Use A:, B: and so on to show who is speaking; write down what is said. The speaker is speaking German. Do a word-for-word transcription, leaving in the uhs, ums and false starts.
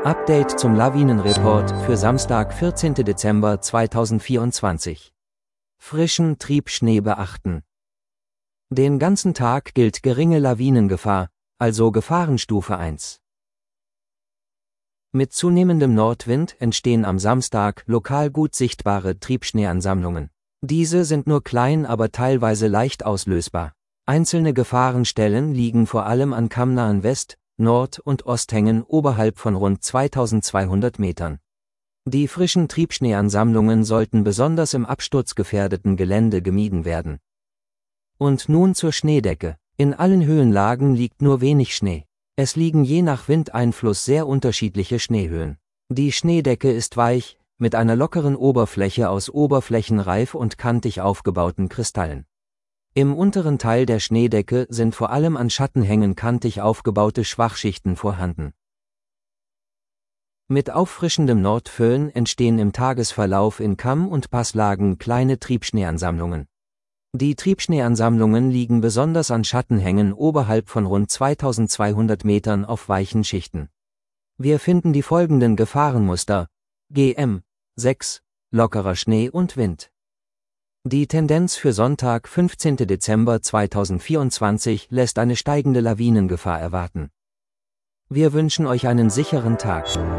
A: Update zum Lawinenreport für Samstag, vierzehnten Dezember zweitausendvierundzwanzig. Frischen Triebschnee beachten. Den ganzen Tag gilt geringe Lawinengefahr, also Gefahrenstufe eins. Mit zunehmendem Nordwind entstehen am Samstag lokal gut sichtbare Triebschneeansammlungen. Diese sind nur klein, aber teilweise leicht auslösbar. Einzelne Gefahrenstellen liegen vor allem an kammnahen West-, Nord- und Osthängen oberhalb von rund zweitausendzweihundert Metern. Die frischen Triebschneeansammlungen sollten besonders im absturzgefährdeten Gelände gemieden werden. Und nun zur Schneedecke. In allen Höhenlagen liegt nur wenig Schnee. Es liegen je nach Windeinfluss sehr unterschiedliche Schneehöhen. Die Schneedecke ist weich, mit einer lockeren Oberfläche aus oberflächenreif und kantig aufgebauten Kristallen. Im unteren Teil der Schneedecke sind vor allem an Schattenhängen kantig aufgebaute Schwachschichten vorhanden. Mit auffrischendem Nordföhn entstehen im Tagesverlauf in Kamm- und Passlagen kleine Triebschneeansammlungen. Die Triebschneeansammlungen liegen besonders an Schattenhängen oberhalb von rund zweitausendzweihundert Metern auf weichen Schichten. Wir finden die folgenden Gefahrenmuster: G M sechs, lockerer Schnee und Wind. Die Tendenz für Sonntag, fünfzehnten Dezember zweitausendvierundzwanzig, lässt eine steigende Lawinengefahr erwarten. Wir wünschen euch einen sicheren Tag.